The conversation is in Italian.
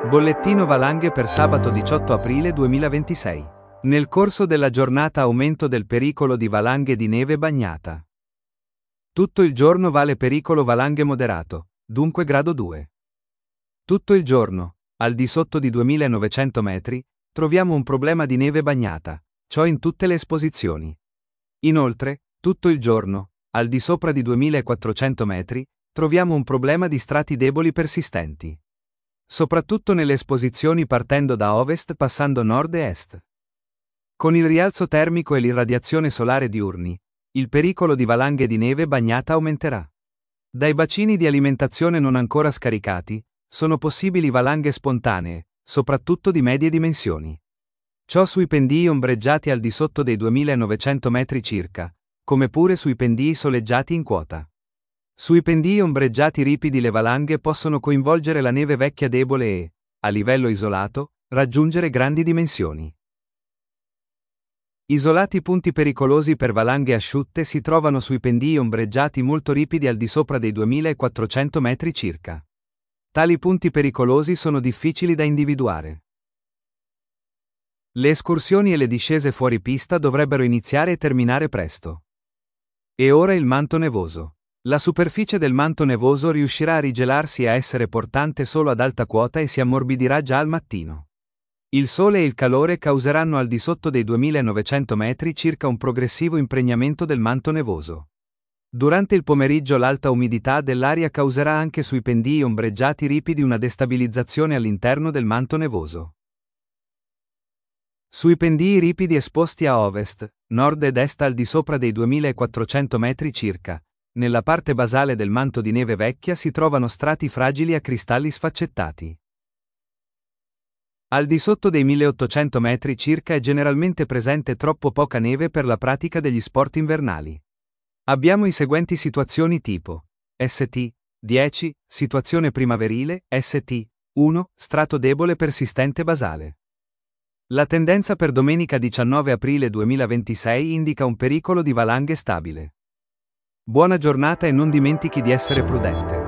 Bollettino valanghe per sabato 18 aprile 2026. Nel corso della giornata aumento del pericolo di valanghe di neve bagnata. Tutto il giorno vale pericolo valanghe moderato, dunque grado 2. Tutto il giorno, al di sotto di 2900 metri, troviamo un problema di neve bagnata, ciò in tutte le esposizioni. Inoltre, tutto il giorno, al di sopra di 2400 metri, troviamo un problema di strati deboli persistenti. Soprattutto nelle esposizioni partendo da ovest passando nord e est. Con il rialzo termico e l'irradiazione solare diurni, il pericolo di valanghe di neve bagnata aumenterà. Dai bacini di alimentazione non ancora scaricati, sono possibili valanghe spontanee, soprattutto di medie dimensioni. Ciò sui pendii ombreggiati al di sotto dei 2900 metri circa, come pure sui pendii soleggiati in quota. Sui pendii ombreggiati ripidi le valanghe possono coinvolgere la neve vecchia debole e, a livello isolato, raggiungere grandi dimensioni. Isolati punti pericolosi per valanghe asciutte si trovano sui pendii ombreggiati molto ripidi al di sopra dei 2400 metri circa. Tali punti pericolosi sono difficili da individuare. Le escursioni e le discese fuori pista dovrebbero iniziare e terminare presto. E ora il manto nevoso. La superficie del manto nevoso riuscirà a rigelarsi e a essere portante solo ad alta quota e si ammorbidirà già al mattino. Il sole e il calore causeranno al di sotto dei 2900 metri circa un progressivo impregnamento del manto nevoso. Durante il pomeriggio l'alta umidità dell'aria causerà anche sui pendii ombreggiati ripidi una destabilizzazione all'interno del manto nevoso. Sui pendii ripidi esposti a ovest, nord ed est al di sopra dei 2400 metri circa, nella parte basale del manto di neve vecchia si trovano strati fragili a cristalli sfaccettati. Al di sotto dei 1800 metri circa è generalmente presente troppo poca neve per la pratica degli sport invernali. Abbiamo i seguenti situazioni tipo: St. 10, situazione primaverile, St. 1, strato debole persistente basale. La tendenza per domenica 19 aprile 2026 indica un pericolo di valanghe stabile. Buona giornata e non dimentichi di essere prudente.